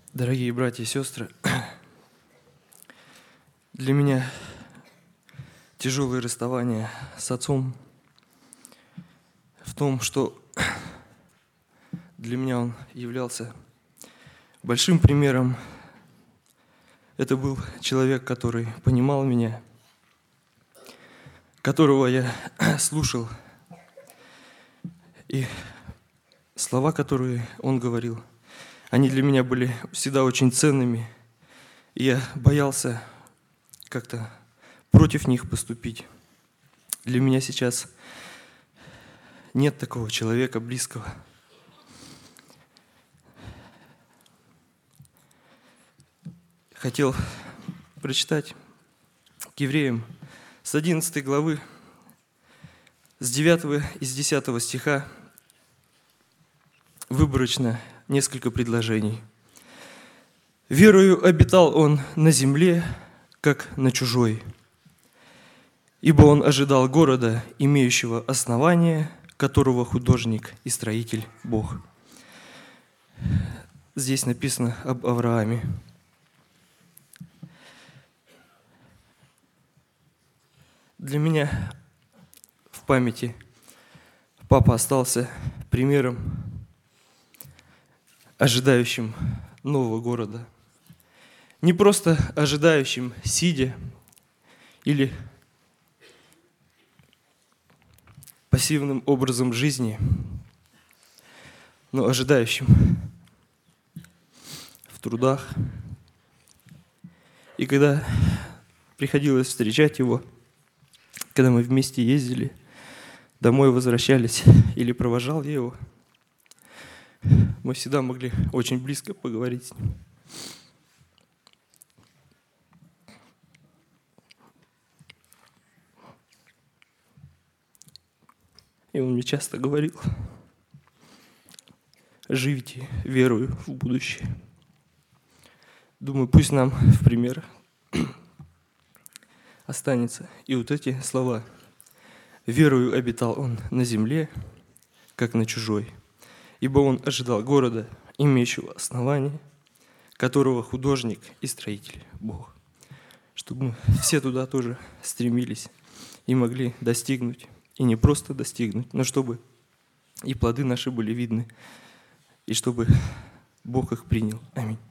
Дорогие братья и сестры, для меня тяжелое расставание с отцом в том, что для меня он являлся большим примером. Это был человек, который понимал меня, которого я слушал, и слова, которые он говорил, они для меня были всегда очень ценными, и я боялся как-то против них поступить. Для меня сейчас нет такого человека близкого. Хотел прочитать к Евреям с 11 главы, с 9 и с 10 стиха, выборочно несколько предложений. «Верою обитал он на земле, как на чужой, ибо он ожидал города, имеющего основание, которого художник и строитель Бог». Здесь написано об Аврааме. Для меня в памяти папа остался примером, ожидающим нового города. Не просто ожидающим, сидя или пассивным образом жизни, но ожидающим в трудах. И когда приходилось встречать его, когда мы вместе ездили, домой возвращались или провожал я его, мы всегда могли очень близко поговорить с ним. И он мне часто говорил: живите верою в будущее. Думаю, пусть нам в пример останется и вот эти слова. Верою обитал он на земле, как на чужой, ибо он ожидал города, имеющего основание, которого художник и строитель Бог. Чтобы мы все туда тоже стремились и могли достигнуть, и не просто достигнуть, но чтобы и плоды наши были видны, и чтобы Бог их принял. Аминь.